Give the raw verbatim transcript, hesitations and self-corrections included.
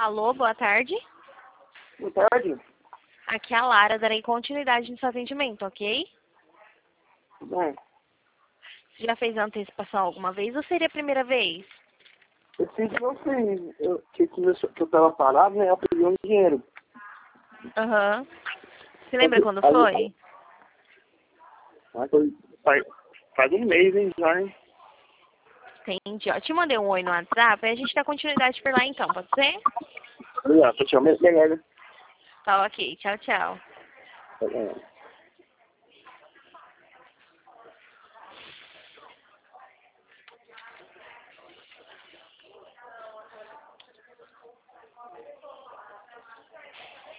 Alô, boa tarde. Boa tarde. Aqui é a Lara, darei continuidade no seu atendimento, ok? Tudo bem? Você já fez antecipação alguma vez ou seria a primeira vez? Eu fiz não sei, eu, que, que, eu, que eu tava parado, né? Eu peguei um dinheiro. Aham. Você lembra quando Aí- foi? aí foi- Faz, faz um mês, hein, já, hein? Entendi. Ó, te mandei um oi no WhatsApp e a gente dá continuidade por lá então, pode ser? Obrigado, tchau, melhor, né? Tá ok. Tchau, tchau. Tá bom.